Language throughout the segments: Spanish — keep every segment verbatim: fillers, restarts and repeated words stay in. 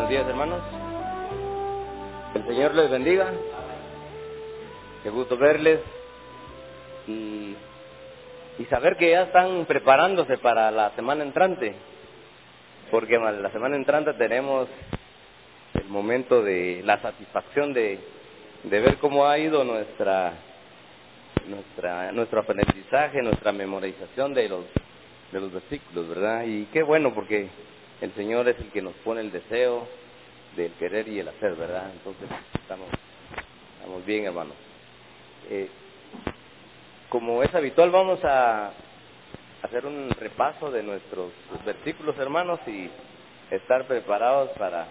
Buenos días, hermanos. El Señor les bendiga. Qué gusto verles y, y saber que ya están preparándose para la semana entrante, porque la semana entrante tenemos el momento de la satisfacción de, de ver cómo ha ido nuestra nuestra nuestro aprendizaje, nuestra memorización de los de los versículos, ¿verdad? Y qué bueno, porque el Señor es el que nos pone el deseo del querer y el hacer, ¿verdad? Entonces estamos estamos bien, hermanos. Eh, como es habitual, vamos a hacer un repaso de nuestros versículos, hermanos, y estar preparados para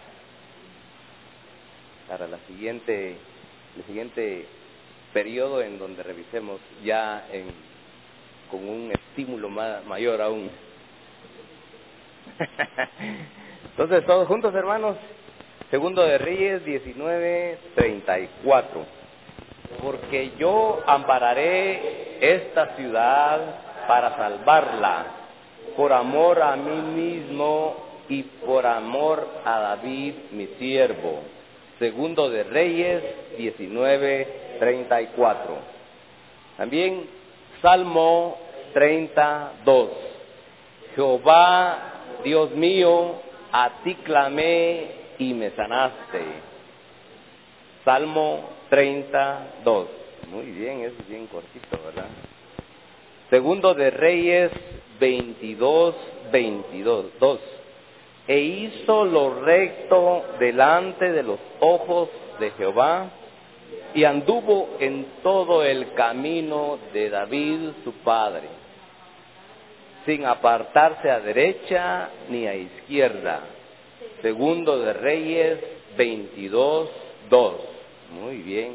para la siguiente el siguiente periodo en donde revisemos ya en, con un estímulo ma, mayor aún. Entonces, todos juntos, hermanos. Segundo de Reyes diecinueve, treinta y cuatro. Porque yo ampararé esta ciudad para salvarla, por amor a mí mismo y por amor a David mi siervo. Segundo de Reyes diecinueve, treinta y cuatro. También Salmo treinta y dos. Jehová, Dios mío, a ti clamé y me sanaste. Salmo treinta y dos. Muy bien, eso es bien cortito, ¿verdad? Segundo de Reyes veintidós, veintidós. dos. E hizo lo recto delante de los ojos de Jehová, y anduvo en todo el camino de David su padre, sin apartarse a derecha ni a izquierda. Segundo de Reyes veintidós, dos. Muy bien.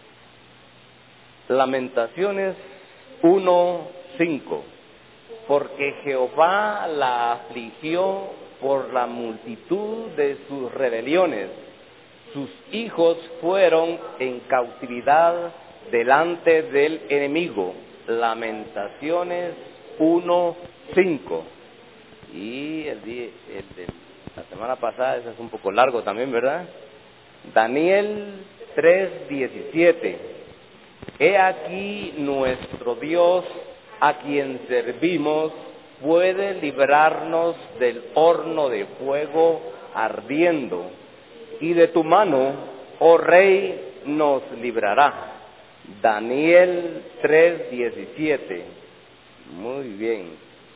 Lamentaciones uno, cinco. Porque Jehová la afligió por la multitud de sus rebeliones. Sus hijos fueron en cautividad delante del enemigo. Lamentaciones uno, cinco. Y el, día, el de la semana pasada, ese es un poco largo también, ¿verdad? Daniel tres, diecisiete. He aquí nuestro Dios, a quien servimos, puede librarnos del horno de fuego ardiendo, y de tu mano, oh Rey, nos librará. Daniel tres, diecisiete. Muy bien.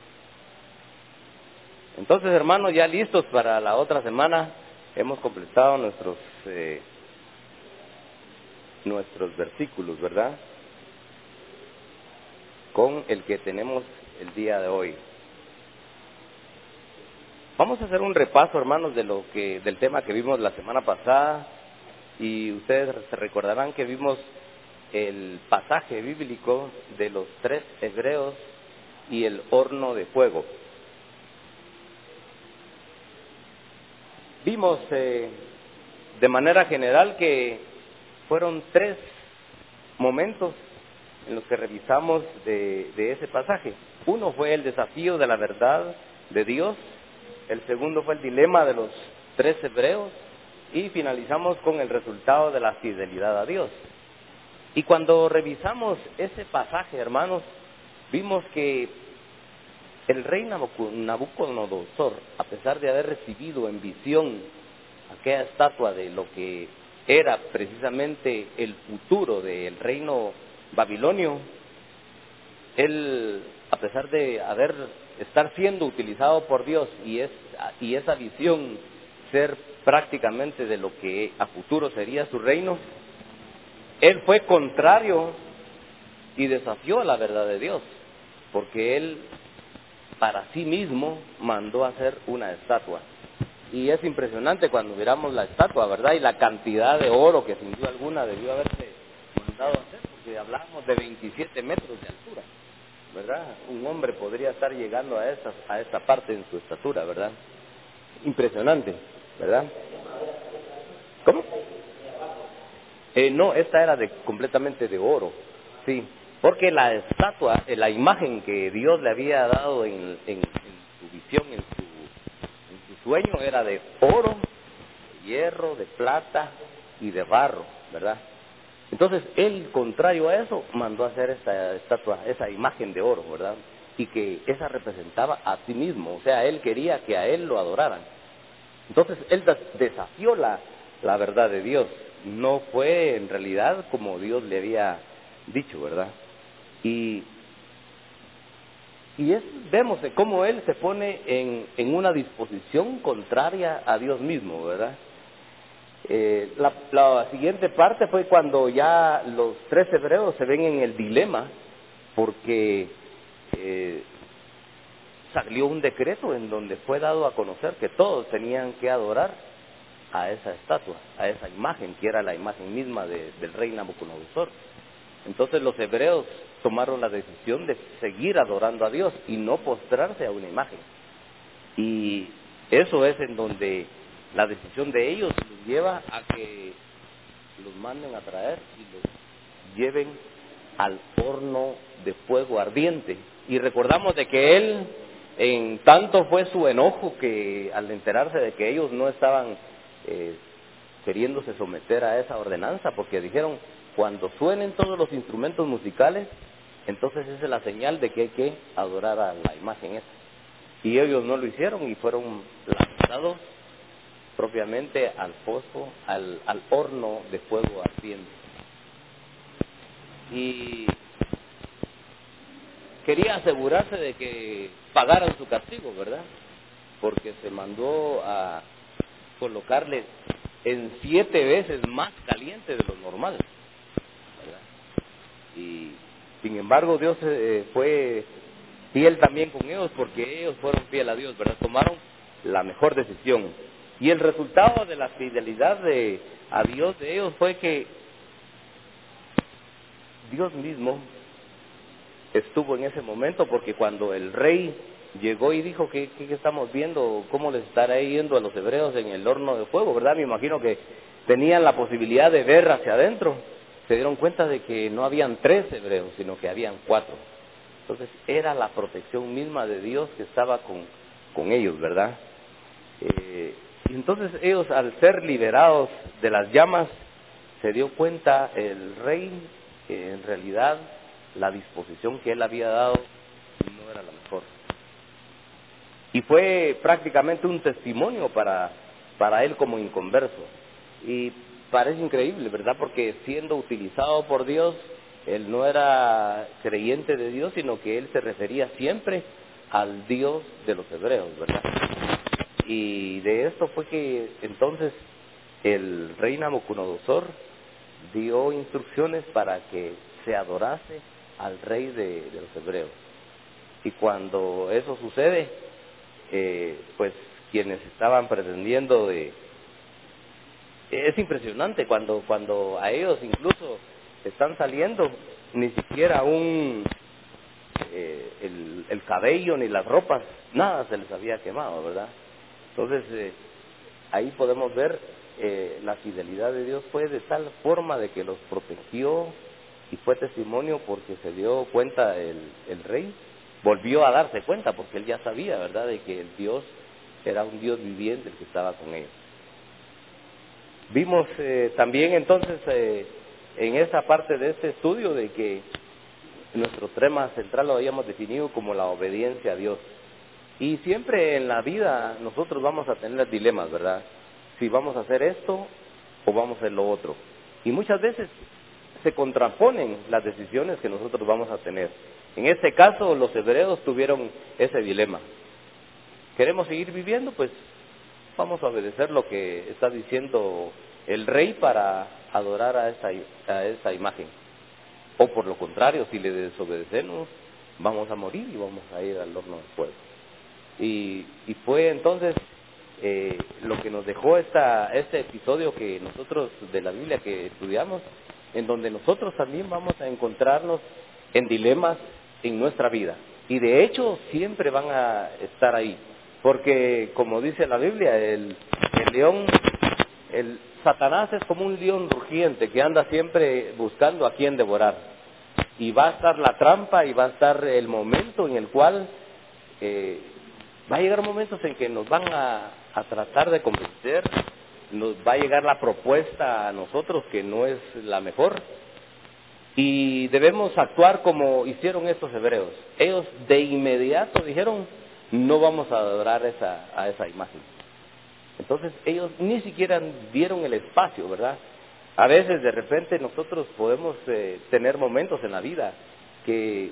Entonces, hermanos, ya listos para la otra semana, hemos completado nuestros eh, nuestros versículos, ¿verdad? Con el que tenemos el día de hoy. Vamos a hacer un repaso, hermanos, de lo que del tema que vimos la semana pasada, y ustedes se recordarán que vimos el pasaje bíblico de los tres hebreos y el horno de fuego. Vimos eh, de manera general que fueron tres momentos en los que revisamos de, de ese pasaje. Uno fue el desafío de la verdad de Dios. El segundo fue el dilema de los tres hebreos, y finalizamos con el resultado de la fidelidad a Dios. Y cuando revisamos ese pasaje, hermanos, vimos que el rey Nabucodonosor, a pesar de haber recibido en visión aquella estatua de lo que era precisamente el futuro del reino babilonio, él, a pesar de haber estar siendo utilizado por Dios y, es, y esa visión ser prácticamente de lo que a futuro sería su reino, él fue contrario y desafió a la verdad de Dios, porque él para sí mismo mandó hacer una estatua. Y es impresionante cuando miramos la estatua, ¿verdad? Y la cantidad de oro que sin duda alguna debió haberse mandado hacer, porque hablamos de veintisiete metros de altura, ¿verdad? Un hombre podría estar llegando a esa, a esa parte en su estatura, ¿verdad? Impresionante, ¿verdad? ¿Cómo? Eh, no, esta era de completamente de oro, sí, porque la estatua, eh, la imagen que Dios le había dado en, en, en su visión, en su, en su sueño, era de oro, hierro, de plata y de barro, ¿verdad? Entonces, él, contrario a eso, mandó a hacer esa estatua, esa imagen de oro, ¿verdad? Y que esa representaba a sí mismo, o sea, él quería que a él lo adoraran. Entonces, él desafió la, la verdad de Dios, no fue en realidad como Dios le había dicho, ¿verdad? Y, y es, vemos de cómo él se pone en, en una disposición contraria a Dios mismo, ¿verdad? Eh, la, la siguiente parte fue cuando ya los tres hebreos se ven en el dilema, porque eh, salió un decreto en donde fue dado a conocer que todos tenían que adorar a esa estatua, a esa imagen, que era la imagen misma de, del rey Nabucodonosor. Entonces los hebreos tomaron la decisión de seguir adorando a Dios y no postrarse a una imagen. Y eso es en donde la decisión de ellos los lleva a que los manden a traer y los lleven al horno de fuego ardiente. Y recordamos de que él, en tanto fue su enojo que al enterarse de que ellos no estaban eh, queriéndose someter a esa ordenanza, porque dijeron, cuando suenen todos los instrumentos musicales, entonces esa es la señal de que hay que adorar a la imagen esa. Y ellos no lo hicieron y fueron lanzados propiamente al foso, al, al horno de fuego ardiente. Y quería asegurarse de que pagaran su castigo, ¿verdad? Porque se mandó a colocarle en siete veces más caliente de lo normal, ¿verdad? Y sin embargo Dios eh, fue fiel también con ellos, porque ellos fueron fieles a Dios, ¿verdad? Tomaron la mejor decisión. Y el resultado de la fidelidad de, a Dios de ellos fue que Dios mismo estuvo en ese momento, porque cuando el rey llegó y dijo que, que, que estamos viendo, cómo les estará yendo a los hebreos en el horno de fuego, ¿verdad? Me imagino que tenían la posibilidad de ver hacia adentro. Se dieron cuenta de que no habían tres hebreos, sino que habían cuatro. Entonces era la protección misma de Dios que estaba con, con ellos, ¿verdad? Eh, y entonces ellos, al ser liberados de las llamas, se dio cuenta el rey que en realidad la disposición que él había dado no era la mejor. Y fue prácticamente un testimonio para, para él como inconverso. Y parece increíble, ¿verdad? Porque siendo utilizado por Dios, él no era creyente de Dios, sino que él se refería siempre al Dios de los hebreos, ¿verdad? Y de esto fue que entonces el rey Nabucodonosor dio instrucciones para que se adorase al rey de, de los hebreos. Y cuando eso sucede, eh, pues quienes estaban pretendiendo de... Es impresionante cuando, cuando a ellos incluso están saliendo, ni siquiera un... Eh, el, el cabello ni las ropas, nada se les había quemado, ¿verdad? Entonces, eh, ahí podemos ver eh, la fidelidad de Dios fue de tal forma de que los protegió y fue testimonio porque se dio cuenta el, el rey, volvió a darse cuenta porque él ya sabía, ¿verdad?, de que el Dios era un Dios viviente el que estaba con ellos. Vimos eh, también entonces eh, en esa parte de este estudio de que nuestro tema central lo habíamos definido como la obediencia a Dios. Y siempre en la vida nosotros vamos a tener dilemas, ¿verdad? Si vamos a hacer esto o vamos a hacer lo otro. Y muchas veces se contraponen las decisiones que nosotros vamos a tener. En este caso, los hebreos tuvieron ese dilema. ¿Queremos seguir viviendo? Pues vamos a obedecer lo que está diciendo el rey para adorar a esa, a esa imagen. O por lo contrario, si le desobedecemos, vamos a morir y vamos a ir al horno de fuego. Y, y fue entonces eh, lo que nos dejó esta, este episodio que nosotros de la Biblia que estudiamos, en donde nosotros también vamos a encontrarnos en dilemas en nuestra vida. Y de hecho siempre van a estar ahí, porque como dice la Biblia, el, el león, el Satanás es como un león rugiente que anda siempre buscando a quien devorar. Y va a estar la trampa y va a estar el momento en el cual eh, va a llegar momentos en que nos van a, a tratar de convencer, nos va a llegar la propuesta a nosotros que no es la mejor. Y debemos actuar como hicieron estos hebreos. Ellos de inmediato dijeron, no vamos a adorar esa, a esa imagen. Entonces ellos ni siquiera dieron el espacio, ¿verdad? A veces de repente nosotros podemos eh, tener momentos en la vida que,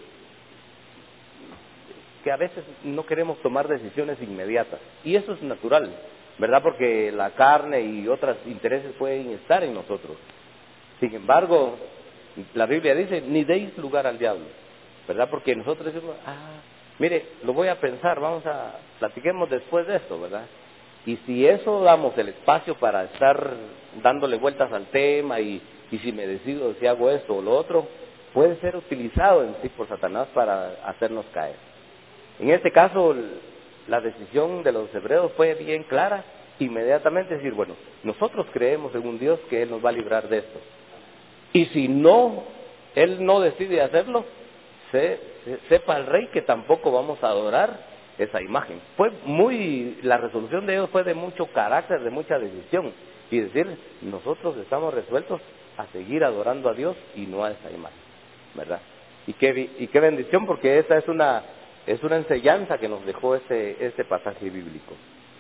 que a veces no queremos tomar decisiones inmediatas. Y eso es natural, ¿verdad? Porque la carne y otros intereses pueden estar en nosotros. Sin embargo, la Biblia dice, ni deis lugar al diablo, ¿verdad? Porque nosotros decimos, ah, mire, lo voy a pensar, vamos a, platiquemos después de esto, ¿verdad? Y si eso damos el espacio para estar dándole vueltas al tema y, y si me decido si hago esto o lo otro, puede ser utilizado en sí por Satanás para hacernos caer. En este caso, la decisión de los hebreos fue bien clara, inmediatamente decir, bueno, nosotros creemos en un Dios que Él nos va a librar de esto. Y si no, Él no decide hacerlo, se, se, sepa el rey que tampoco vamos a adorar esa imagen. Fue muy, la resolución de ellos fue de mucho carácter, de mucha decisión. Y decir, nosotros estamos resueltos a seguir adorando a Dios y no a esa imagen, ¿verdad? Y qué, y qué bendición, porque esa es una, es una enseñanza que nos dejó este, este pasaje bíblico.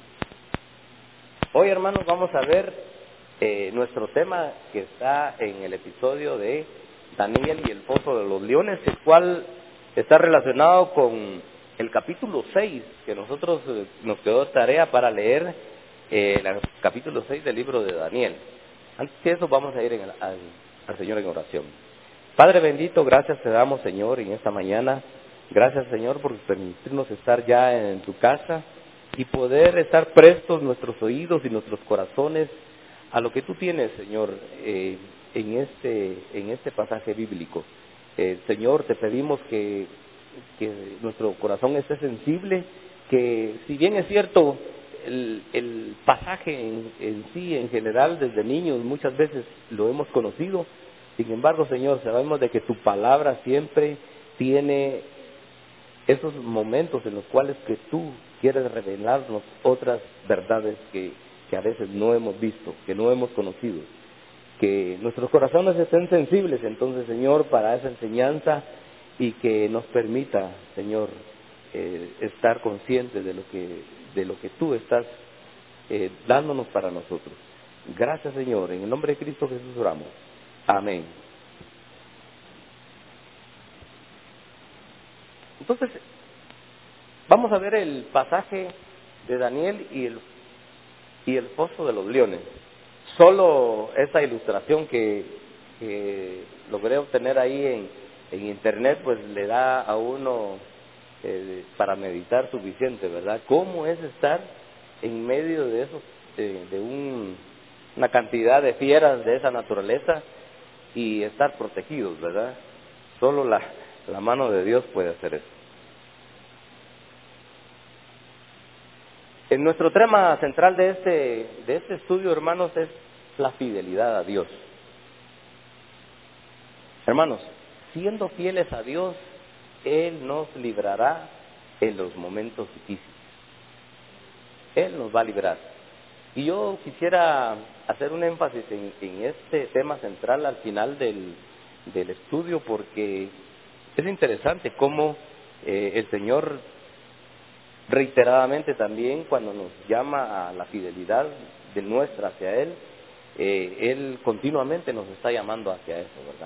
Hoy, hermanos, vamos a ver Eh, nuestro tema que está en el episodio de Daniel y el pozo de los leones, el cual está relacionado con el capítulo seis, que nosotros eh, nos quedó tarea para leer eh, el capítulo seis del libro de Daniel. Antes de eso vamos a ir en el, al, al Señor en oración. Padre bendito, gracias te damos, Señor, en esta mañana. Gracias, Señor, por permitirnos estar ya en tu casa y poder estar prestos nuestros oídos y nuestros corazones a lo que tú tienes, Señor, eh, en este en este pasaje bíblico. Eh, Señor, te pedimos que, que nuestro corazón esté sensible, que si bien es cierto, el, el pasaje en, en sí, en general, desde niños muchas veces lo hemos conocido, sin embargo, Señor, sabemos de que tu palabra siempre tiene esos momentos en los cuales que tú quieres revelarnos otras verdades que que a veces no hemos visto, que no hemos conocido, que nuestros corazones estén sensibles, entonces, Señor, para esa enseñanza y que nos permita, Señor, eh, estar conscientes de lo que de lo que tú estás eh, dándonos para nosotros. Gracias, Señor, en el nombre de Cristo Jesús oramos. Amén. Entonces, vamos a ver el pasaje de Daniel y el y el pozo de los leones. Solo esa ilustración que, que logré obtener ahí en, en internet, pues le da a uno eh, para meditar suficiente, ¿verdad? ¿Cómo es estar en medio de esos, eh, de un, una cantidad de fieras de esa naturaleza y estar protegidos, ¿verdad? Solo la, la mano de Dios puede hacer eso. En nuestro tema central de este, de este estudio, hermanos, es la fidelidad a Dios. Hermanos, siendo fieles a Dios, Él nos librará en los momentos difíciles. Él nos va a librar. Y yo quisiera hacer un énfasis en, en este tema central al final del, del estudio, porque es interesante cómo eh, el Señor reiteradamente también, cuando nos llama a la fidelidad de nuestra hacia Él, eh, Él continuamente nos está llamando hacia eso, ¿verdad?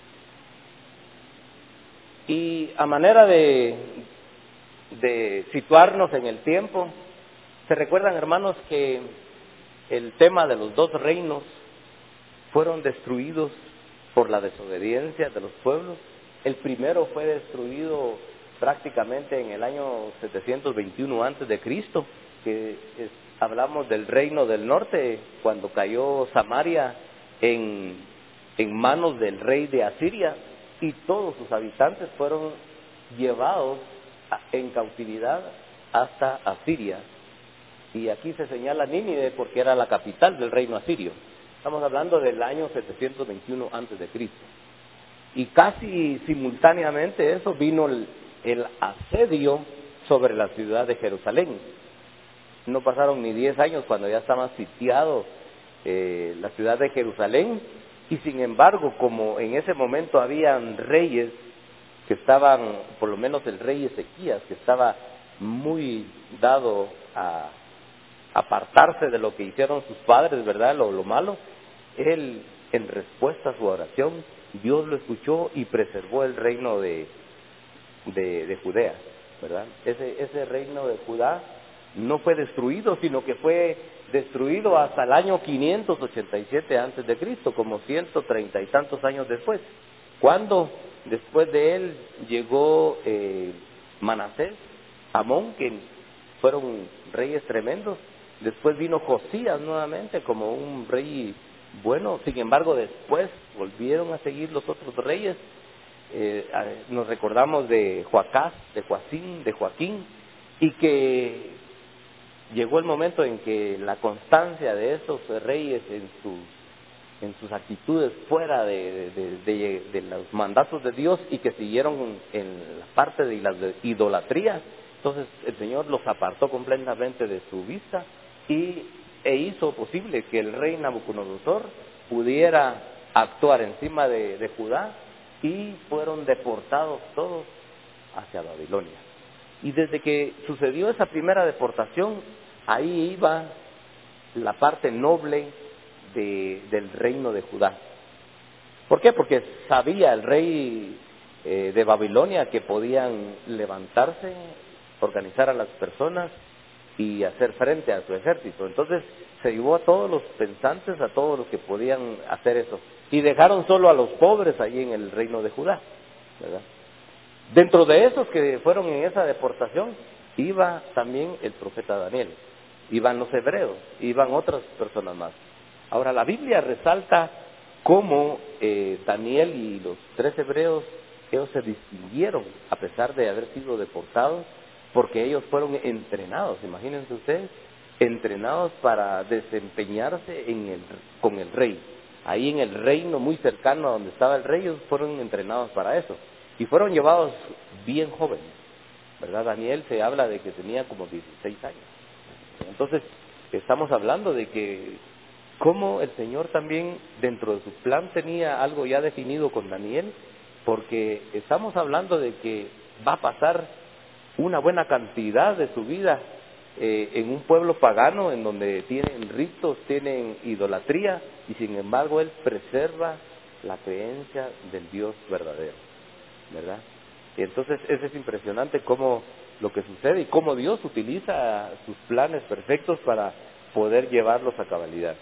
Y a manera de, de situarnos en el tiempo, ¿se recuerdan, hermanos, que el tema de los dos reinos fueron destruidos por la desobediencia de los pueblos? El primero fue destruido prácticamente en el año setecientos veintiuno antes de Cristo, que es, hablamos del reino del norte, cuando cayó Samaria en, en manos del rey de Asiria, y todos sus habitantes fueron llevados a, en cautividad hasta Asiria. Y aquí se señala Nínive porque era la capital del reino asirio. Estamos hablando del año setecientos veintiuno antes de Cristo. Y casi simultáneamente eso vino el el asedio sobre la ciudad de Jerusalén. No pasaron ni diez años cuando ya estaba sitiado eh, la ciudad de Jerusalén, y sin embargo, como en ese momento habían reyes que estaban, por lo menos el rey Ezequías, que estaba muy dado a apartarse de lo que hicieron sus padres, ¿verdad?, lo, lo malo, él, en respuesta a su oración, Dios lo escuchó y preservó el reino de, de, de Judea, ¿verdad? Ese, ese reino de Judá no fue destruido, sino que fue destruido hasta el año quinientos ochenta y siete antes de Cristo, como ciento treinta y tantos años después, cuando después de él llegó eh, Manasés, Amón, que fueron reyes tremendos. Después vino Josías nuevamente como un rey bueno. Sin embargo, después volvieron a seguir los otros reyes. Eh, nos recordamos de Joacás, de Joacín, de Joaquín, y que llegó el momento en que la constancia de esos reyes en sus en sus actitudes fuera de, de, de, de los mandatos de Dios, y que siguieron en la parte de la idolatría, entonces el Señor los apartó completamente de su vista y e hizo posible que el rey Nabucodonosor pudiera actuar encima de, de Judá, y fueron deportados todos hacia Babilonia. Y desde que sucedió esa primera deportación, ahí iba la parte noble de, del reino de Judá. ¿Por qué? Porque sabía el rey eh, de Babilonia que podían levantarse, organizar a las personas y hacer frente a su ejército. Entonces se llevó a todos los pensantes, a todos los que podían hacer eso, y dejaron solo a los pobres allí en el reino de Judá, ¿verdad? Dentro de esos que fueron en esa deportación iba también el profeta Daniel, iban los hebreos, iban otras personas más. Ahora, la Biblia resalta cómo eh, Daniel y los tres hebreos, ellos se distinguieron a pesar de haber sido deportados, porque ellos fueron entrenados, imagínense ustedes, entrenados para desempeñarse en el, con el rey. Ahí en el reino muy cercano a donde estaba el rey, ellos fueron entrenados para eso. Y fueron llevados bien jóvenes, ¿verdad? Daniel se habla de que tenía como dieciséis años. Entonces, estamos hablando de que cómo el Señor también dentro de su plan tenía algo ya definido con Daniel, porque estamos hablando de que va a pasar una buena cantidad de su vida eh, en un pueblo pagano en donde tienen ritos, tienen idolatría, y sin embargo él preserva la creencia del Dios verdadero, ¿verdad? Y entonces eso es impresionante cómo lo que sucede y cómo Dios utiliza sus planes perfectos para poder llevarlos a cabalidad.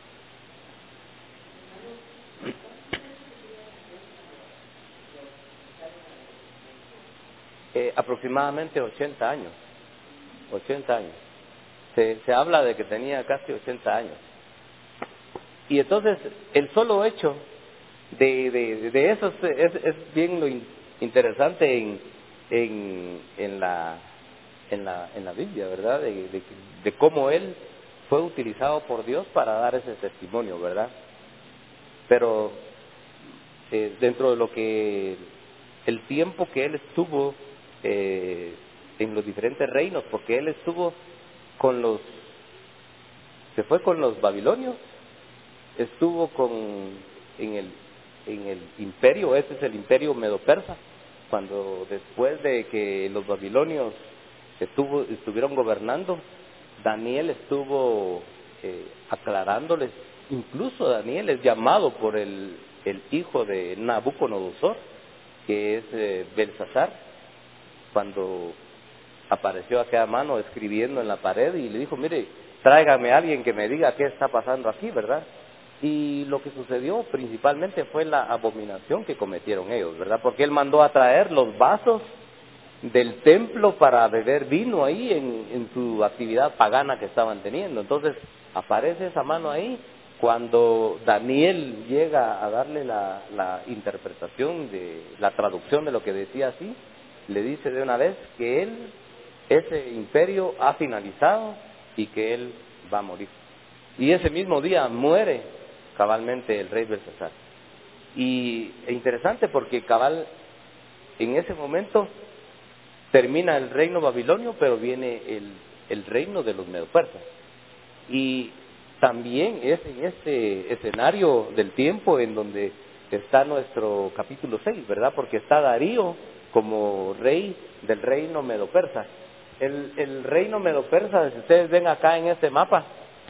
Eh, aproximadamente ochenta años, ochenta años. Se, se habla de que tenía casi ochenta años. Y entonces el solo hecho de, de, de eso es, es bien lo in, interesante en, en, en, la, en, la, en la Biblia, ¿verdad? De, de, de cómo él fue utilizado por Dios para dar ese testimonio, ¿verdad? Pero eh, dentro de lo que el tiempo que él estuvo eh, en los diferentes reinos, porque él estuvo con los, se fue con los babilonios, estuvo con en el en el imperio, ese es el imperio medo-persa, cuando después de que los babilonios estuvo, estuvieron gobernando, Daniel estuvo eh, aclarándoles, incluso Daniel es llamado por el, el hijo de Nabucodonosor, que es eh, Belsasar, cuando apareció a aquella mano escribiendo en la pared y le dijo, mire, tráigame a alguien que me diga qué está pasando aquí, ¿verdad? Y lo que sucedió principalmente fue la abominación que cometieron ellos, ¿verdad? Porque él mandó a traer los vasos del templo para beber vino ahí en, en su actividad pagana que estaban teniendo. Entonces aparece esa mano ahí. Cuando Daniel llega a darle la, la interpretación, de la traducción de lo que decía así, le dice de una vez que él, ese imperio ha finalizado y que él va a morir. Y ese mismo día muere cabalmente el rey Belsasar. Y es interesante porque cabal en ese momento termina el reino babilonio, pero viene el, el reino de los medo-persas. Y también es en este escenario del tiempo en donde está nuestro capítulo seis, ¿verdad? Porque está Darío como rey del reino medo-persa. El, el reino medo-persa, si ustedes ven acá en este mapa,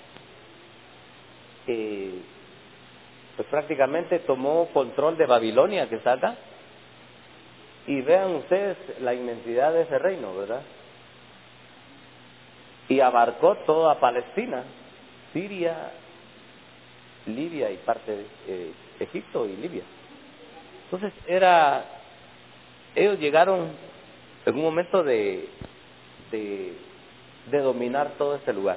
eh, pues prácticamente tomó control de Babilonia, que está acá. Y vean ustedes la inmensidad de ese reino, ¿verdad? Y abarcó toda Palestina, Siria, Libia y parte de eh, Egipto y Libia. Entonces era, ellos llegaron en un momento de, de, de dominar todo este lugar.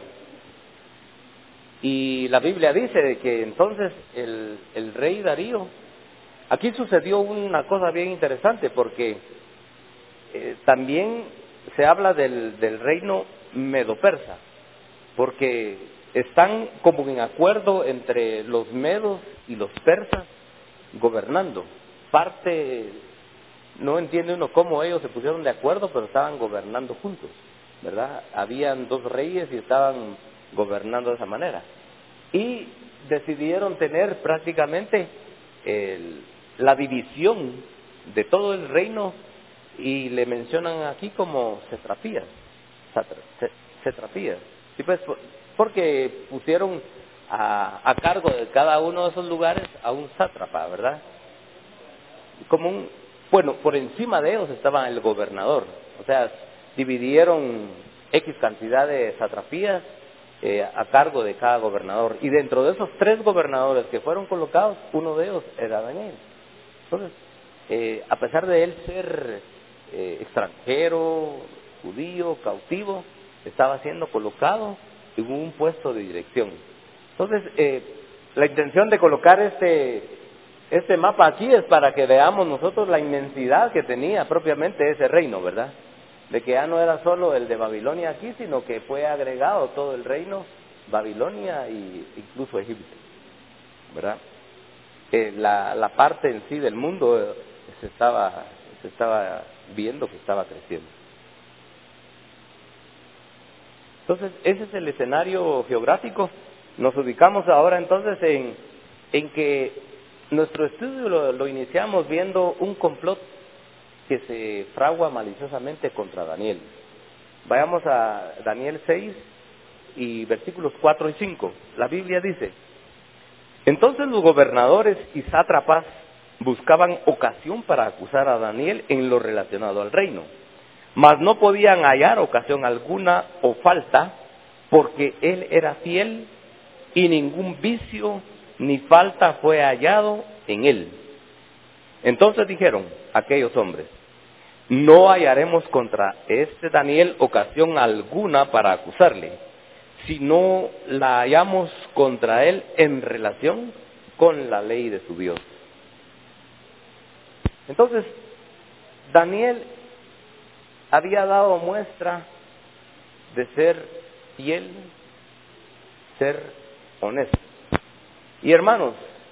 Y la Biblia dice de que entonces el, el rey Darío, aquí sucedió una cosa bien interesante porque eh, también se habla del, del reino medo-persa, porque están como en acuerdo entre los medos y los persas gobernando. Parte, no entiende uno cómo ellos se pusieron de acuerdo, pero estaban gobernando juntos, ¿verdad? Habían dos reyes y estaban gobernando de esa manera. Y decidieron tener prácticamente el, la división de todo el reino, y le mencionan aquí como satrapías, satrapías. Sí, pues, porque pusieron a, a cargo de cada uno de esos lugares a un sátrapa, ¿verdad? Como un, bueno, por encima de ellos estaba el gobernador, o sea, dividieron X cantidad de satrapías eh, a cargo de cada gobernador, y dentro de esos tres gobernadores que fueron colocados, uno de ellos era Daniel. Entonces, eh, a pesar de él ser eh, extranjero, judío, cautivo, estaba siendo colocado en un puesto de dirección. Entonces, eh, la intención de colocar este, este mapa aquí es para que veamos nosotros la inmensidad que tenía propiamente ese reino, ¿verdad? De que ya no era solo el de Babilonia aquí, sino que fue agregado todo el reino, Babilonia e incluso Egipto, ¿verdad? Eh, la, la parte en sí del mundo eh, se estaba, se estaba viendo que estaba creciendo. Entonces, ese es el escenario geográfico. Nos ubicamos ahora entonces en, en que nuestro estudio lo, lo iniciamos viendo un complot que se fragua maliciosamente contra Daniel. Vayamos a Daniel seis y versículos cuatro y cinco. La Biblia dice: entonces los gobernadores y sátrapas buscaban ocasión para acusar a Daniel en lo relacionado al reino, mas no podían hallar ocasión alguna o falta, porque él era fiel y ningún vicio ni falta fue hallado en él. Entonces dijeron aquellos hombres: no hallaremos contra este Daniel ocasión alguna para acusarle, si no la hallamos contra él en relación con la ley de su Dios. Entonces, Daniel había dado muestra de ser fiel, ser honesto. Y hermanos,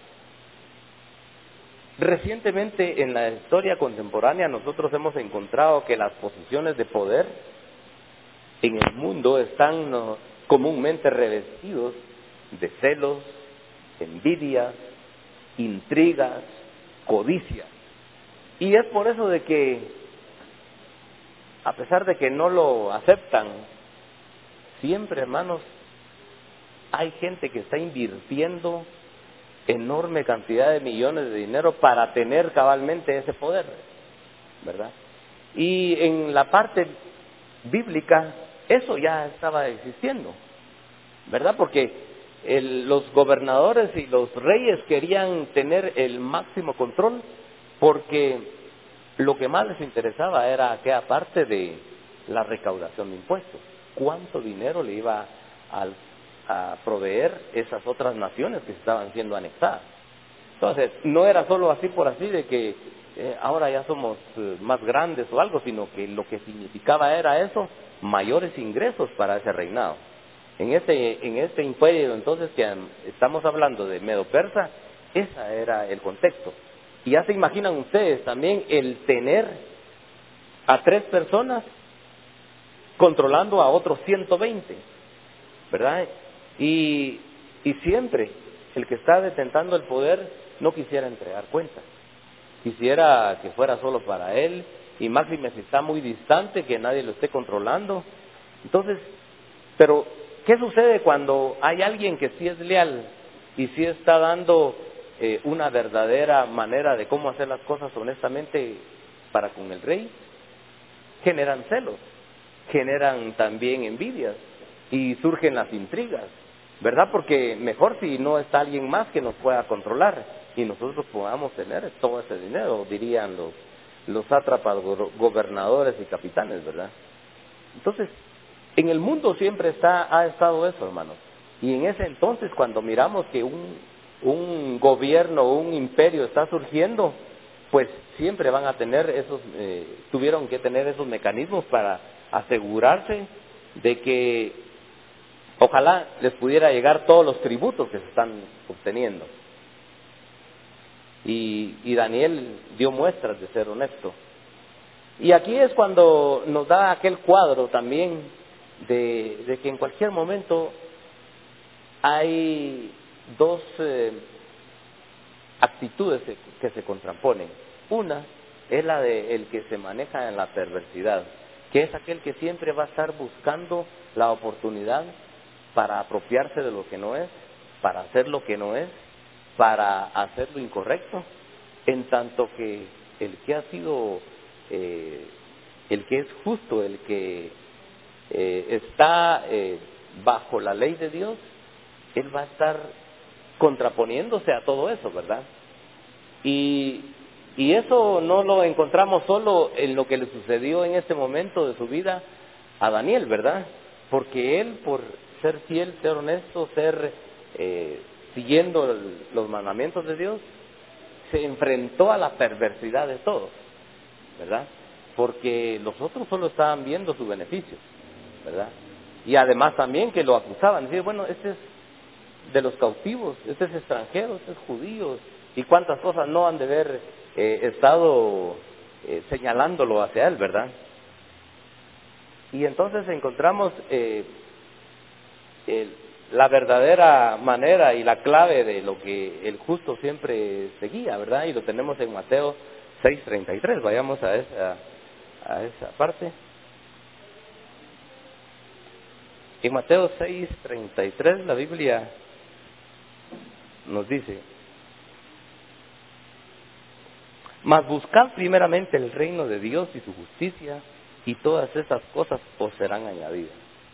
recientemente en la historia contemporánea nosotros hemos encontrado que las posiciones de poder en el mundo están no, comúnmente revestidos de celos, envidias, intrigas, codicia. Y es por eso de que, a pesar de que no lo aceptan, siempre, hermanos, hay gente que está invirtiendo enorme cantidad de millones de dinero para tener cabalmente ese poder, ¿verdad? Y en la parte bíblica eso ya estaba existiendo, ¿verdad? Porque el, los gobernadores y los reyes querían tener el máximo control, porque lo que más les interesaba era aquella parte de la recaudación de impuestos. ¿Cuánto dinero le iba a, a proveer esas otras naciones que estaban siendo anexadas? Entonces, no era solo así por así de que eh, ahora ya somos eh, más grandes o algo, sino que lo que significaba era eso, mayores ingresos para ese reinado. En este, en este imperio entonces que estamos hablando de Medo-Persa, ese era el contexto. Y ya se imaginan ustedes también el tener a tres personas controlando a otros ciento veinte, ¿verdad? Y Y siempre el que está detentando el poder no quisiera entregar cuenta. Quisiera que fuera solo para él, y máxime si está muy distante, que nadie lo esté controlando. Entonces, pero ¿qué sucede cuando hay alguien que sí es leal y sí está dando eh, una verdadera manera de cómo hacer las cosas honestamente para con el rey? Generan celos, generan también envidias y surgen las intrigas, ¿verdad? Porque mejor si no está alguien más que nos pueda controlar y nosotros podamos tener todo ese dinero, dirían los, los sátrapas, go- gobernadores y capitanes, ¿verdad? Entonces, en el mundo siempre está, ha estado eso, hermanos. Y en ese entonces, cuando miramos que un, un gobierno, un imperio está surgiendo, pues siempre van a tener esos, eh, tuvieron que tener esos mecanismos para asegurarse de que ojalá les pudiera llegar todos los tributos que se están obteniendo. Y, y Daniel dio muestras de ser honesto. Y aquí es cuando nos da aquel cuadro también de, de que en cualquier momento hay dos eh, actitudes que, que se contraponen. Una es la de el que se maneja en la perversidad, que es aquel que siempre va a estar buscando la oportunidad para apropiarse de lo que no es, para hacer lo que no es, para hacer lo incorrecto, en tanto que el que ha sido, eh, el que es justo, el que eh, está eh, bajo la ley de Dios, él va a estar contraponiéndose a todo eso, ¿verdad? Y, y eso no lo encontramos solo en lo que le sucedió en este momento de su vida a Daniel, ¿verdad? Porque él, por ser fiel, ser honesto, ser eh, siguiendo el, los mandamientos de Dios, se enfrentó a la perversidad de todos, ¿verdad? Porque los otros solo estaban viendo su beneficio, ¿verdad? Y además también que lo acusaban, decir, bueno, este es de los cautivos, este es extranjero, este es judío, y cuántas cosas no han de haber eh, estado eh, señalándolo hacia él, ¿verdad? Y entonces encontramos eh, el, la verdadera manera y la clave de lo que el justo siempre seguía, ¿verdad? Y lo tenemos en Mateo seis treinta y tres, vayamos a esa, a esa parte. En Mateo seis treinta y tres la Biblia nos dice: mas buscad primeramente el reino de Dios y su justicia, y todas esas cosas os serán añadidas.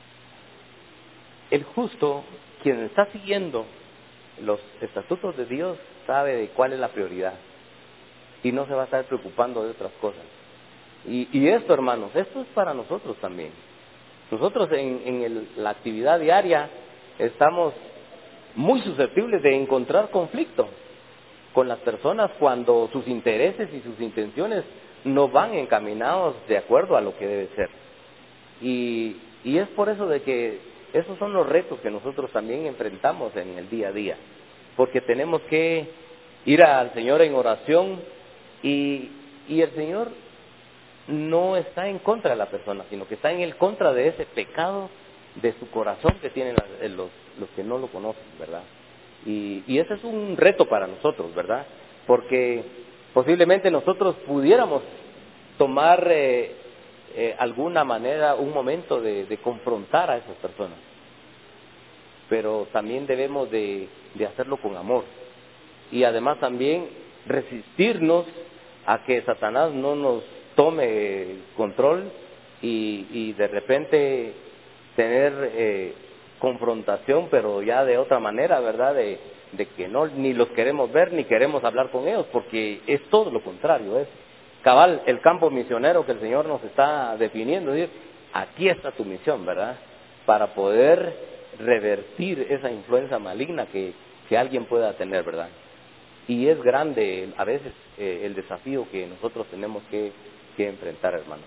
El justo, quien está siguiendo los estatutos de Dios, sabe de cuál es la prioridad y no se va a estar preocupando de otras cosas. Y, y esto, hermanos, esto es para nosotros también. Nosotros en, en el, la actividad diaria estamos muy susceptibles de encontrar conflicto con las personas cuando sus intereses y sus intenciones no van encaminados de acuerdo a lo que debe ser. Y, y es por eso de que esos son los retos que nosotros también enfrentamos en el día a día, porque tenemos que ir al Señor en oración y, y el Señor no está en contra de la persona, sino que está en el contra de ese pecado de su corazón que tienen los, los que no lo conocen, ¿verdad? Y, y ese es un reto para nosotros, ¿verdad? Porque posiblemente nosotros pudiéramos tomar eh, eh, alguna manera, un momento de, de confrontar a esas personas, pero también debemos de, de hacerlo con amor y además también resistirnos a que Satanás no nos tome control y, y de repente tener eh, confrontación, pero ya de otra manera, ¿verdad? De, de que no ni los queremos ver ni queremos hablar con ellos, porque es todo lo contrario, es cabal el campo misionero que el Señor nos está definiendo, decir, aquí está tu misión, ¿verdad? Para poder revertir esa influencia maligna que, que alguien pueda tener, ¿verdad? Y es grande a veces eh, el desafío que nosotros tenemos que, que enfrentar, hermanos.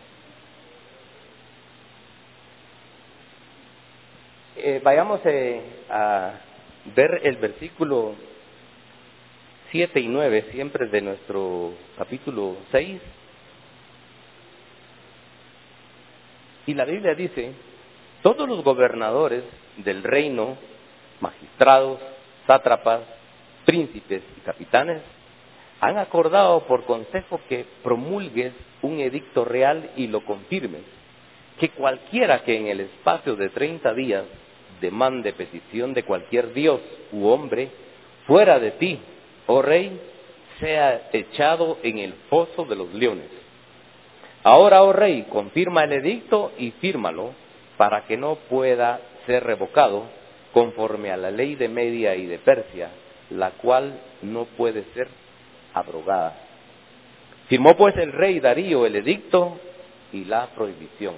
Eh, vayamos eh, a ver el versículo siete y nueve, siempre de nuestro capítulo seis. Y la Biblia dice: todos los gobernadores del reino, magistrados, sátrapas, príncipes y capitanes han acordado por consejo que promulgues un edicto real y lo confirmes, que cualquiera que en el espacio de treinta días demande petición de cualquier dios u hombre fuera de ti, oh rey, sea echado en el foso de los leones. Ahora, oh rey, confirma el edicto y fírmalo para que no pueda ser revocado conforme a la ley de Media y de Persia, la cual no puede ser abrogada. Firmó pues el rey Darío el edicto y la prohibición.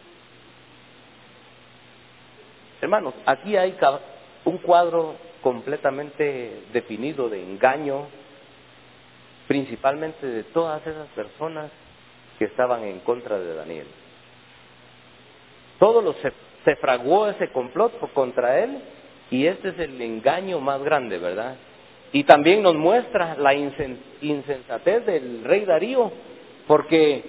Hermanos, aquí hay un cuadro completamente definido de engaño, principalmente de todas esas personas que estaban en contra de Daniel. Todos los se, se fraguó ese complot contra él, y este es el engaño más grande, ¿verdad? Y también nos muestra la insensatez del rey Darío, porque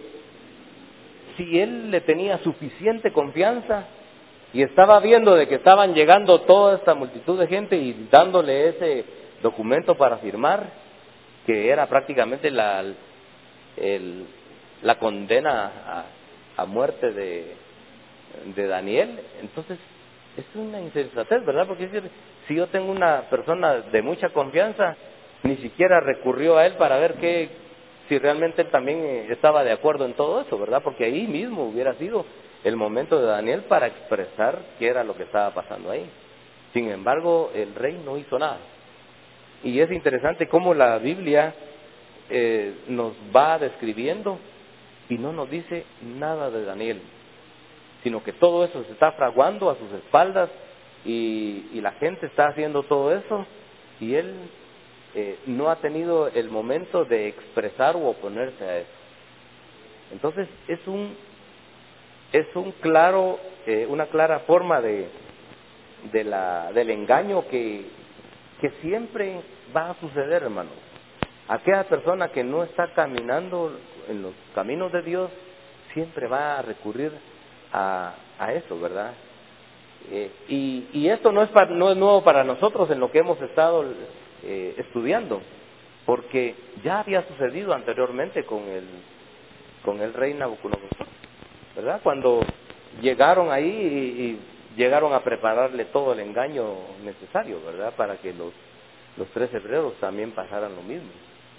si él le tenía suficiente confianza y estaba viendo de que estaban llegando toda esta multitud de gente y dándole ese documento para firmar, que era prácticamente la, el, la condena a, a muerte de, de Daniel, entonces es una insensatez, ¿verdad? Porque es decir, si yo tengo una persona de mucha confianza, ni siquiera recurrió a él para ver qué, si realmente él también estaba de acuerdo en todo eso, ¿verdad? Porque ahí mismo hubiera sido el momento de Daniel para expresar qué era lo que estaba pasando ahí. Sin embargo, el rey no hizo nada. Y es interesante cómo la Biblia eh, nos va describiendo y no nos dice nada de Daniel, sino que todo eso se está fraguando a sus espaldas y, y la gente está haciendo todo eso y él eh, no ha tenido el momento de expresar o oponerse a eso. Entonces es un es un claro eh, una clara forma de de la del engaño que que siempre va a suceder, hermanos. Aquella persona que no está caminando en los caminos de Dios siempre va a recurrir a, a eso, ¿verdad? Eh, y, y esto no es, para, no es nuevo para nosotros en lo que hemos estado eh, estudiando, porque ya había sucedido anteriormente con el, con el rey Nabucodonosor, ¿verdad? Cuando llegaron ahí y, y llegaron a prepararle todo el engaño necesario, ¿verdad? Para que los, los tres hebreos también pasaran lo mismo.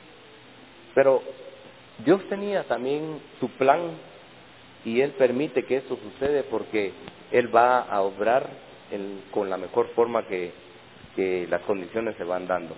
Pero Dios tenía también su plan y Él permite que eso sucede porque Él va a obrar en, con la mejor forma que, que las condiciones se van dando.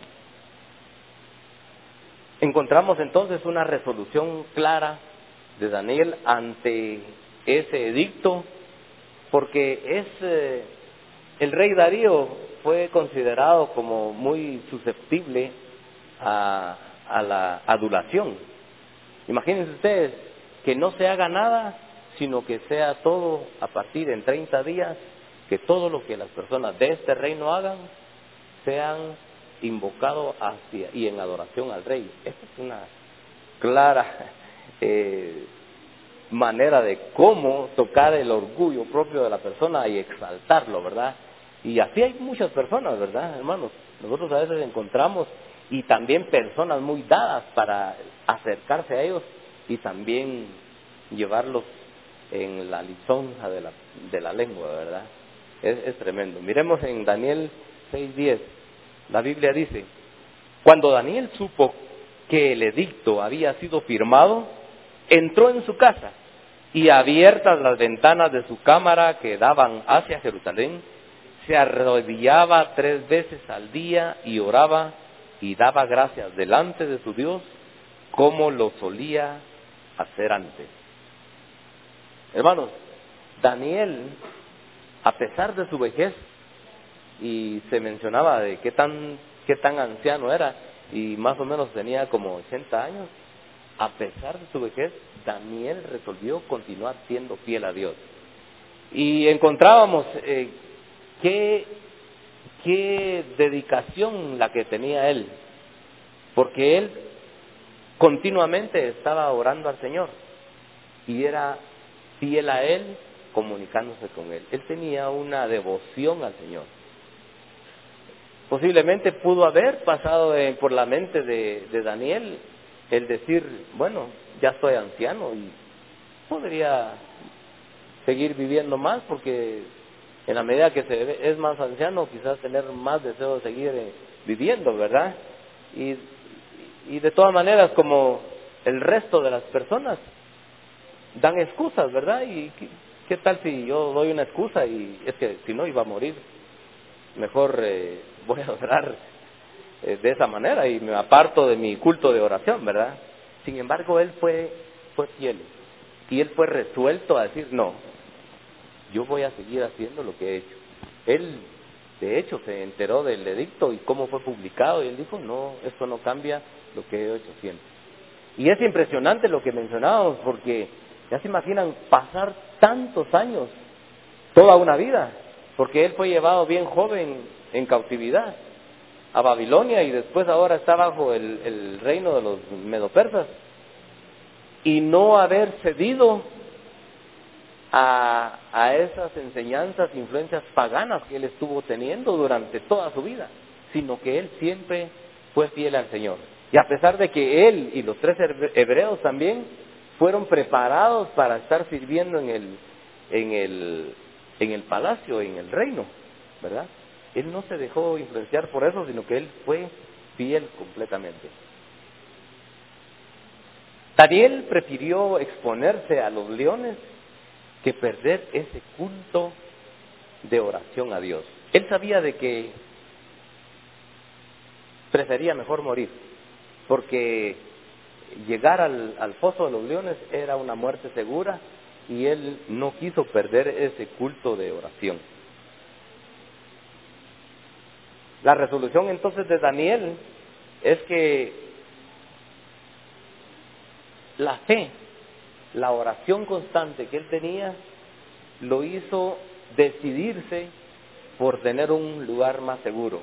Encontramos entonces una resolución clara de Daniel ante ese edicto, porque es eh, el rey Darío fue considerado como muy susceptible a, a la adulación. Imagínense ustedes que no se haga nada, sino que sea todo a partir en treinta días, que todo lo que las personas de este reino hagan sean invocados hacia y en adoración al rey. Esta es una clara eh, manera de cómo tocar el orgullo propio de la persona y exaltarlo, ¿verdad? Y así hay muchas personas, ¿verdad, hermanos? Nosotros a veces encontramos y también personas muy dadas para acercarse a ellos y también llevarlos en la lisonja de la, de la lengua, ¿verdad? Es, es tremendo. Miremos en Daniel seis diez, la Biblia dice: cuando Daniel supo que el edicto había sido firmado, entró en su casa y abiertas las ventanas de su cámara que daban hacia Jerusalén, se arrodillaba tres veces al día y oraba y daba gracias delante de su Dios como lo solía hacer antes. Hermanos, Daniel, a pesar de su vejez, y se mencionaba de qué tan, qué tan anciano era, y más o menos tenía como ochenta años, a pesar de su vejez, Daniel resolvió continuar siendo fiel a Dios. Y encontrábamos eh, qué, qué dedicación la que tenía él, porque él continuamente estaba orando al Señor y era fiel a Él, comunicándose con Él. Él tenía una devoción al Señor. Posiblemente pudo haber pasado eh, por la mente de, de Daniel el decir, bueno, ya estoy anciano y podría seguir viviendo más, porque en la medida que se es más anciano, quizás tener más deseo de seguir eh, viviendo, ¿verdad? Y, y de todas maneras, como el resto de las personas, dan excusas, ¿verdad? Y ¿qué, qué tal si yo doy una excusa y es que si no iba a morir? Mejor eh, voy a orar eh, de esa manera y me aparto de mi culto de oración, ¿verdad? Sin embargo, él fue, fue fiel y él fue resuelto a decir, no, yo voy a seguir haciendo lo que he hecho. Él, de hecho, se enteró del edicto y cómo fue publicado y él dijo, no, esto no cambia lo que he hecho siempre. Y es impresionante lo que mencionábamos, porque ya se imaginan pasar tantos años, toda una vida, porque él fue llevado bien joven en cautividad a Babilonia y después ahora está bajo el, el reino de los medopersas, y no haber cedido a, a esas enseñanzas, influencias paganas que él estuvo teniendo durante toda su vida, sino que él siempre fue fiel al Señor. Y a pesar de que él y los tres hebreos también fueron preparados para estar sirviendo en el, en el, en el palacio, en el reino, ¿verdad? Él no se dejó influenciar por eso, sino que él fue fiel completamente. Daniel prefirió exponerse a los leones que perder ese culto de oración a Dios. Él sabía de que prefería mejor morir, porque llegar al, al foso de los leones era una muerte segura y él no quiso perder ese culto de oración. La resolución entonces de Daniel es que la fe, la oración constante que él tenía, lo hizo decidirse por tener un lugar más seguro.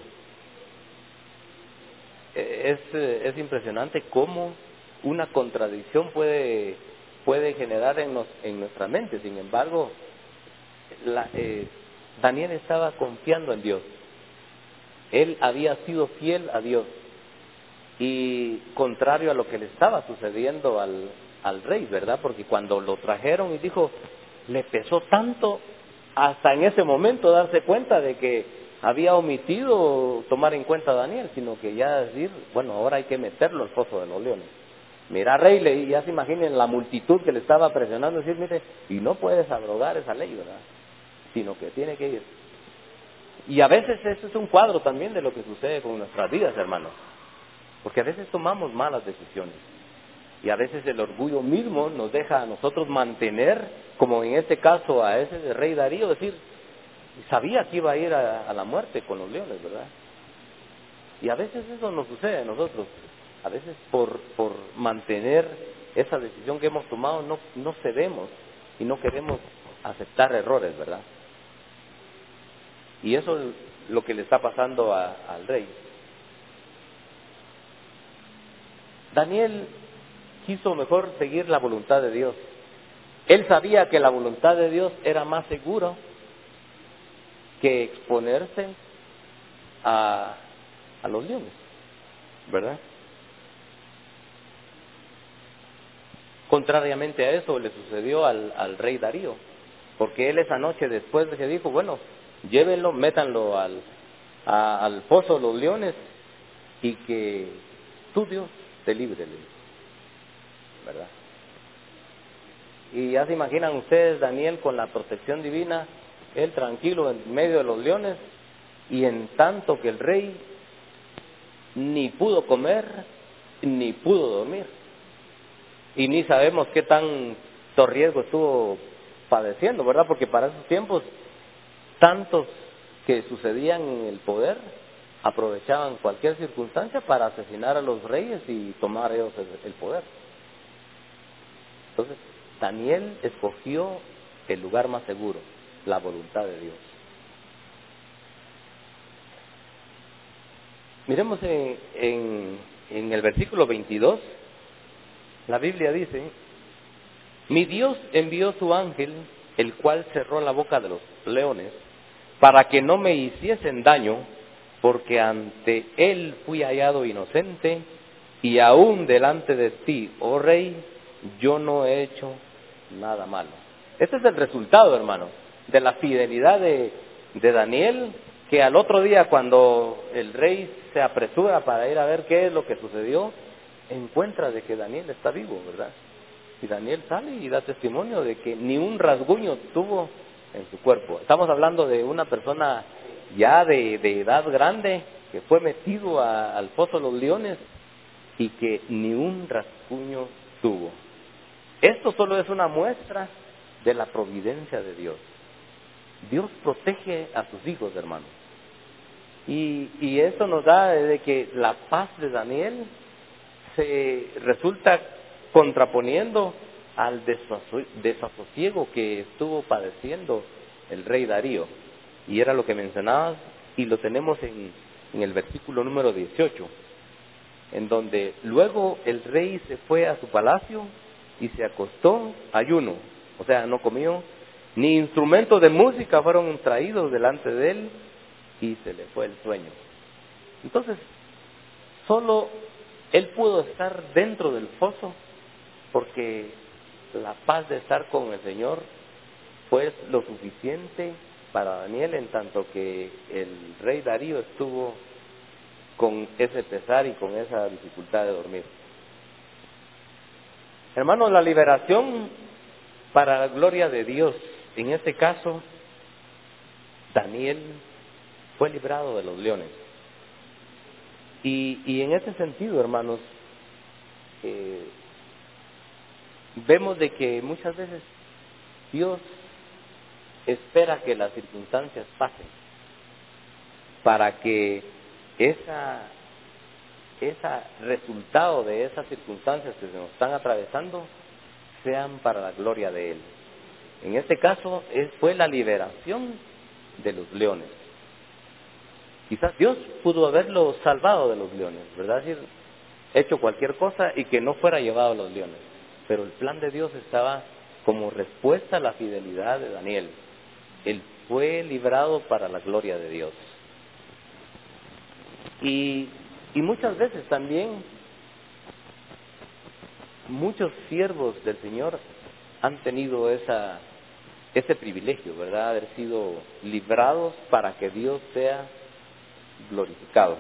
Es, es impresionante cómo una contradicción puede, puede generar en, nos, en nuestra mente. Sin embargo, la, eh, Daniel estaba confiando en Dios. Él había sido fiel a Dios. Y contrario a lo que le estaba sucediendo al, al rey, ¿verdad? Porque cuando lo trajeron y dijo, le pesó tanto hasta en ese momento darse cuenta de que había omitido tomar en cuenta a Daniel, sino que ya decir, bueno, ahora hay que meterlo al foso de los leones. Mira, rey, le, ya se imaginen la multitud que le estaba presionando, decir, mire, y no puedes abrogar esa ley, ¿verdad? Sino que tiene que ir. Y a veces eso es un cuadro también de lo que sucede con nuestras vidas, hermanos. Porque a veces tomamos malas decisiones. Y a veces el orgullo mismo nos deja a nosotros mantener, como en este caso a ese de rey Darío, decir, sabía que iba a ir a, a la muerte con los leones, ¿verdad? Y a veces eso nos sucede a nosotros. A veces por, por mantener esa decisión que hemos tomado no, no cedemos y no queremos aceptar errores, ¿verdad? Y eso es lo que le está pasando a, al rey. Daniel quiso mejor seguir la voluntad de Dios. Él sabía que la voluntad de Dios era más seguro que exponerse a, a los leones, ¿verdad? Contrariamente a eso le sucedió al, al rey Darío, porque él esa noche después de que dijo, bueno, llévenlo, métanlo al, a, al foso de los leones y que tu Dios te libre, ¿verdad? Y ya se imaginan ustedes Daniel con la protección divina, él tranquilo en medio de los leones, y en tanto que el rey ni pudo comer ni pudo dormir, y ni sabemos qué tanto riesgo estuvo padeciendo, ¿verdad? Porque para esos tiempos tantos que sucedían en el poder aprovechaban cualquier circunstancia para asesinar a los reyes y tomar ellos el, el poder. Entonces Daniel escogió el lugar más seguro, la voluntad de Dios. Miremos en, en, en el versículo veintidós, la Biblia dice, mi Dios envió su ángel, el cual cerró la boca de los leones, para que no me hiciesen daño, porque ante él fui hallado inocente, y aún delante de ti, oh rey, yo no he hecho nada malo. Este es el resultado, hermano, de la fidelidad de, de Daniel, que al otro día, cuando el rey se apresura para ir a ver qué es lo que sucedió, encuentra de que Daniel está vivo, ¿verdad? Y Daniel sale y da testimonio de que ni un rasguño tuvo en su cuerpo. Estamos hablando de una persona ya de, de edad grande, que fue metido a, al foso de los leones y que ni un rasguño tuvo. Esto solo es una muestra de la providencia de Dios. Dios protege a sus hijos, hermanos. Y, y esto nos da de que la paz de Daniel se resulta contraponiendo al desaso- desasosiego que estuvo padeciendo el rey Darío. Y era lo que mencionabas, y lo tenemos en, en el versículo número dieciocho, en donde luego el rey se fue a su palacio y se acostó ayuno, o sea, no comió, ni instrumentos de música fueron traídos delante de él, y se le fue el sueño. Entonces, solo él pudo estar dentro del foso porque la paz de estar con el Señor fue lo suficiente para Daniel, en tanto que el rey Darío estuvo con ese pesar y con esa dificultad de dormir. Hermanos, la liberación para la gloria de Dios, en este caso, Daniel fue librado de los leones. Y, y en ese sentido, hermanos, eh, vemos de que muchas veces Dios espera que las circunstancias pasen para que esa, esa resultado de esas circunstancias que se nos están atravesando sean para la gloria de Él. En este caso es, fue la liberación de los leones. Quizás Dios pudo haberlo salvado de los leones, ¿verdad? Es decir, hecho cualquier cosa y que no fuera llevado a los leones. Pero el plan de Dios estaba como respuesta a la fidelidad de Daniel. Él fue librado para la gloria de Dios. Y, y muchas veces también, muchos siervos del Señor han tenido esa, ese privilegio, ¿verdad? Haber sido librados para que Dios sea glorificado.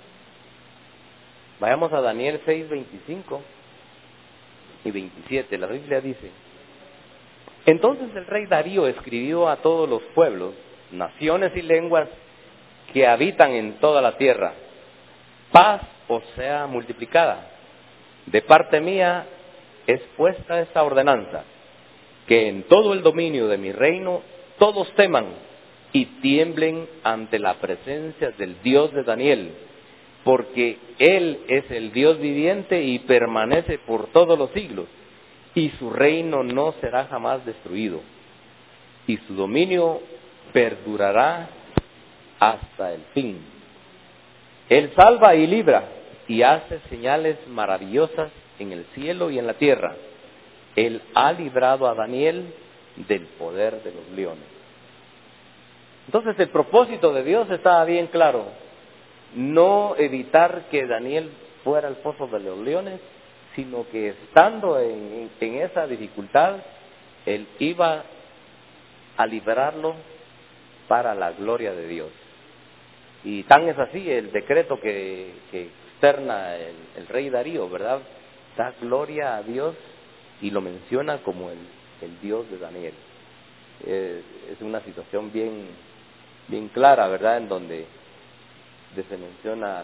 Vayamos a Daniel seis, veinticinco y veintisiete. La Biblia dice: entonces el rey Darío escribió a todos los pueblos, naciones y lenguas que habitan en toda la tierra: paz os sea multiplicada. De parte mía es puesta esta ordenanza, que en todo el dominio de mi reino todos teman y tiemblen ante la presencia del Dios de Daniel, porque Él es el Dios viviente y permanece por todos los siglos, y su reino no será jamás destruido, y su dominio perdurará hasta el fin. Él salva y libra, y hace señales maravillosas en el cielo y en la tierra. Él ha librado a Daniel del poder de los leones. Entonces el propósito de Dios estaba bien claro: no evitar que Daniel fuera al foso de los leones, sino que estando en, en esa dificultad, Él iba a librarlo para la gloria de Dios. Y tan es así el decreto que, que externa el, el rey Darío, ¿verdad? Da gloria a Dios y lo menciona como el, el Dios de Daniel. Eh, es una situación bien, bien clara, ¿verdad? En donde se menciona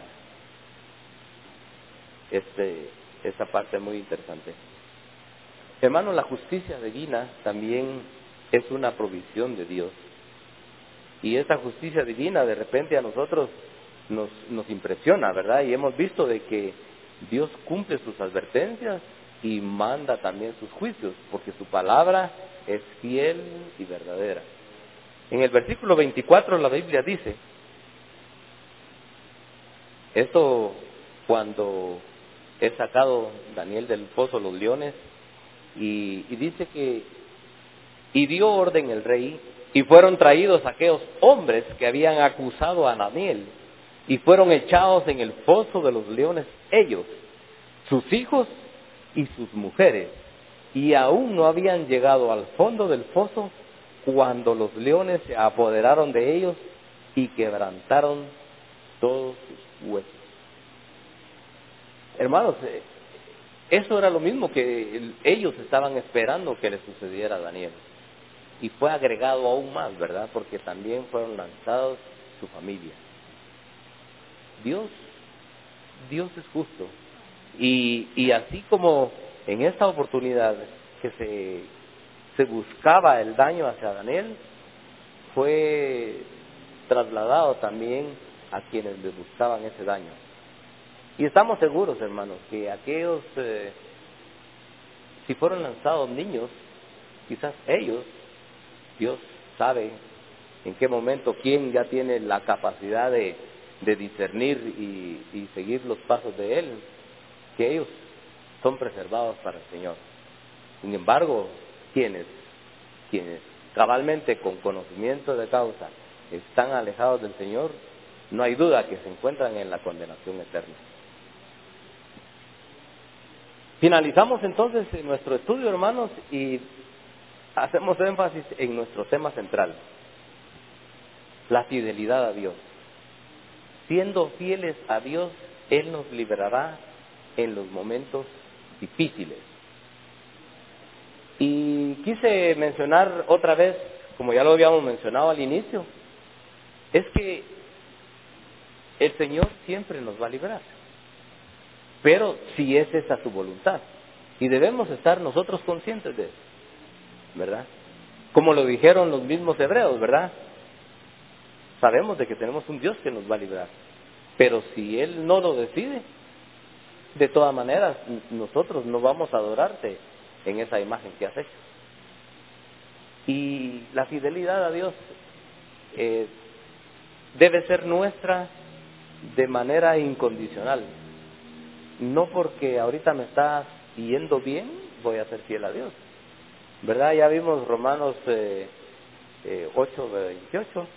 este, esta parte muy interesante. Hermano, la justicia divina también es una provisión de Dios. Y esa justicia divina de repente a nosotros nos, nos impresiona, ¿verdad? Y hemos visto de que Dios cumple sus advertencias y manda también sus juicios, porque su palabra es fiel y verdadera. En el versículo veinticuatro la Biblia dice, esto cuando es sacado Daniel del foso de los leones, y, y dice que, y dio orden el rey, y fueron traídos aquellos hombres que habían acusado a Daniel, y fueron echados en el foso de los leones ellos, sus hijos y sus mujeres, y aún no habían llegado al fondo del foso cuando los leones se apoderaron de ellos y quebrantaron todos sus huesos. Hermanos, eso era lo mismo que ellos estaban esperando que le sucediera a Daniel. Y fue agregado aún más, ¿verdad? Porque también fueron lanzados su familia. Dios, Dios es justo. Y, y así como en esta oportunidad que se, se buscaba el daño hacia Daniel, fue trasladado también a quienes le buscaban ese daño. Y estamos seguros, hermanos, que aquellos, eh, si fueron lanzados niños, quizás ellos, Dios sabe en qué momento, quién ya tiene la capacidad de, de discernir y, y seguir los pasos de Él, que ellos son preservados para el Señor. Sin embargo, quienes, quienes cabalmente con conocimiento de causa están alejados del Señor, no hay duda que se encuentran en la condenación eterna. Finalizamos entonces nuestro estudio, hermanos, y hacemos énfasis en nuestro tema central, la fidelidad a Dios. Siendo fieles a Dios, Él nos librará en los momentos difíciles. Y quise mencionar otra vez, como ya lo habíamos mencionado al inicio, es que el Señor siempre nos va a librar, pero si es esa su voluntad, y debemos estar nosotros conscientes de eso, ¿verdad? Como lo dijeron los mismos hebreos, ¿verdad? Sabemos de que tenemos un Dios que nos va a librar, pero si Él no lo decide, de todas maneras nosotros no vamos a adorarte en esa imagen que has hecho. Y la fidelidad a Dios eh, debe ser nuestra de manera incondicional. No porque ahorita me está yendo bien, voy a ser fiel a Dios, ¿verdad? Ya vimos Romanos eh, eh, ocho veintiocho,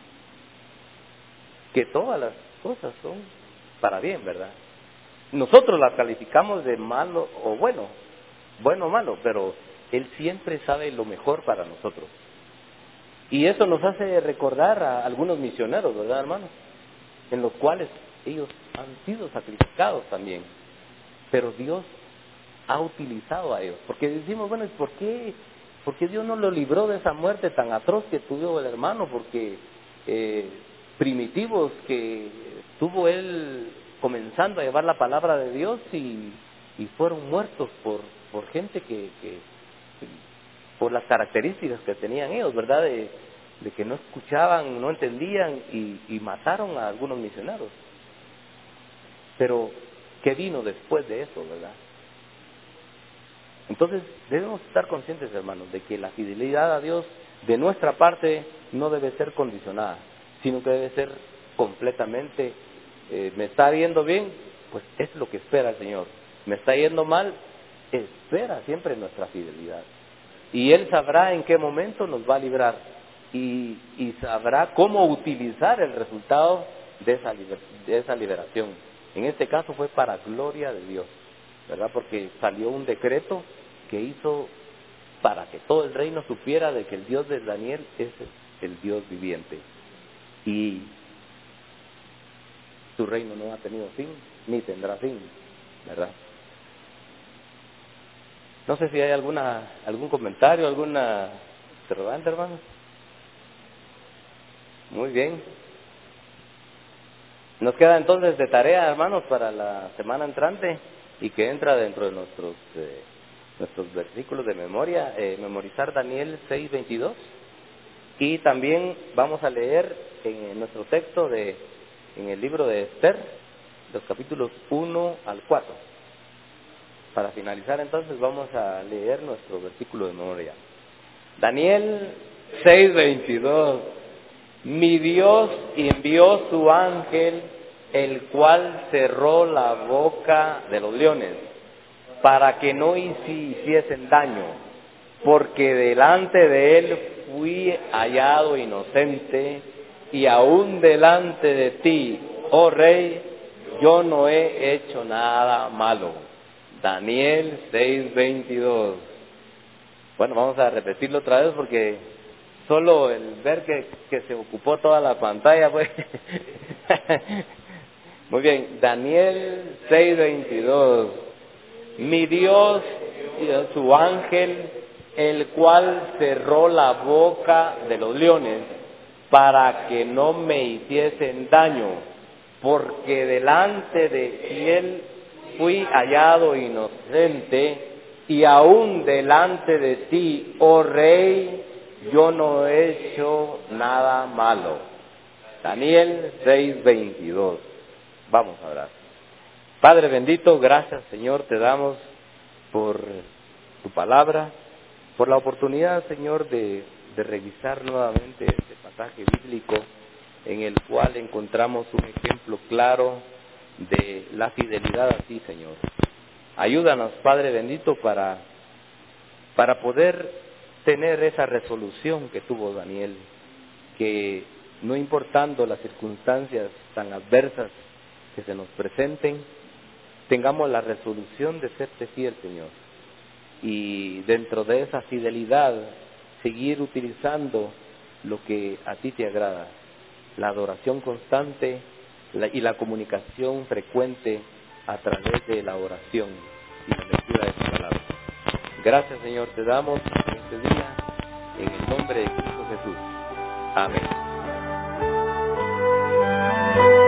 que todas las cosas son para bien, ¿verdad? Nosotros las calificamos de malo o bueno, bueno o malo, pero Él siempre sabe lo mejor para nosotros. Y eso nos hace recordar a algunos misioneros, ¿verdad, hermanos? En los cuales ellos han sido sacrificados también, pero Dios ha utilizado a ellos, porque decimos, bueno, ¿y por qué, por qué Dios no lo libró de esa muerte tan atroz que tuvo el hermano? Porque eh, primitivos que tuvo él comenzando a llevar la palabra de Dios y, y fueron muertos por, por gente que, que, por las características que tenían ellos, ¿verdad? De, de que no escuchaban, no entendían y, y mataron a algunos misioneros. Pero, ¿qué vino después de eso, verdad? Entonces, debemos estar conscientes, hermanos, de que la fidelidad a Dios de nuestra parte no debe ser condicionada, sino que debe ser completamente, eh, me está yendo bien, pues es lo que espera el Señor. Me está yendo mal, espera siempre nuestra fidelidad. Y Él sabrá en qué momento nos va a librar y, y sabrá cómo utilizar el resultado de esa, liber, de esa liberación. En este caso fue para gloria de Dios, ¿verdad? Porque salió un decreto que hizo para que todo el reino supiera de que el Dios de Daniel es el Dios viviente. Y su reino no ha tenido fin, ni tendrá fin, ¿verdad? No sé si hay alguna algún comentario, alguna interrogante, hermanos. Muy bien. Nos queda entonces de tarea, hermanos, para la semana entrante y que entra dentro de nuestros eh, nuestros versículos de memoria, eh, memorizar Daniel seis veintidós, y también vamos a leer en nuestro texto de en el libro de Esther los capítulos uno al cuatro. Para finalizar entonces vamos a leer nuestro versículo de memoria. Daniel seis veintidós. Mi Dios envió su ángel, el cual cerró la boca de los leones, para que no hiciesen daño, porque delante de él fui hallado inocente, y aún delante de ti, oh rey, yo no he hecho nada malo. Daniel seis veintidós. Bueno, vamos a repetirlo otra vez porque solo el ver que, que se ocupó toda la pantalla, pues. Muy bien, Daniel seis veintidós. Mi Dios, su ángel, el cual cerró la boca de los leones para que no me hiciesen daño, porque delante de él fui hallado inocente, y aún delante de ti, oh rey, yo no he hecho nada malo. Daniel seis veintidós. Vamos a orar. Padre bendito, gracias Señor, te damos por tu palabra, por la oportunidad Señor de, de revisar nuevamente este pasaje bíblico en el cual encontramos un ejemplo claro de la fidelidad a ti Señor. Ayúdanos Padre bendito para, para poder tener esa resolución que tuvo Daniel, que no importando las circunstancias tan adversas que se nos presenten, tengamos la resolución de serte fiel, Señor, y dentro de esa fidelidad seguir utilizando lo que a ti te agrada, la adoración constante la, y la comunicación frecuente a través de la oración y la lectura de tu palabra. Gracias, Señor, te damos en este día, en el nombre de Cristo Jesús. Amén.